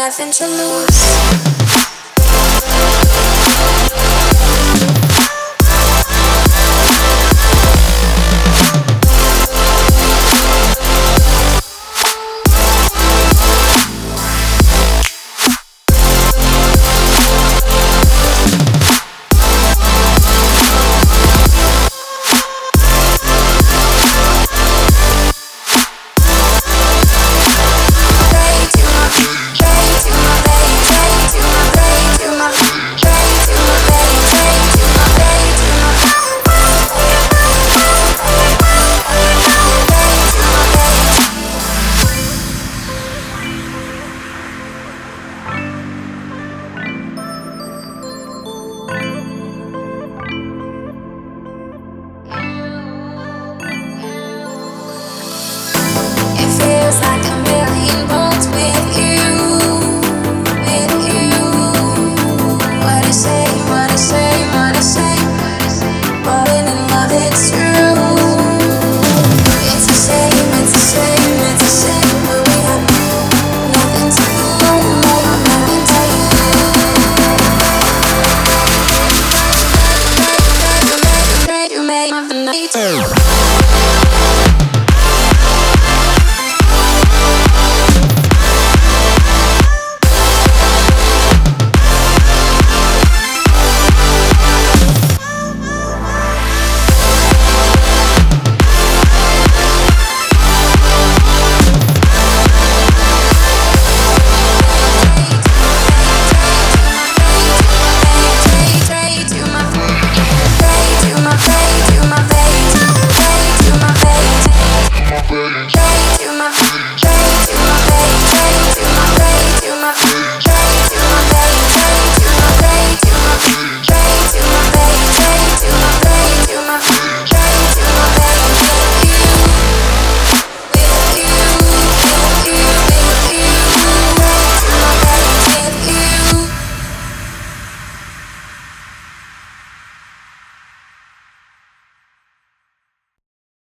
nothing to lose. Feels like a million volts with you, with you. What I say, what I say, what I say. Falling in love, it's true. It's the same, it's the same, it's the same. But we have nothing to lose, nothing to lose. You made of the night.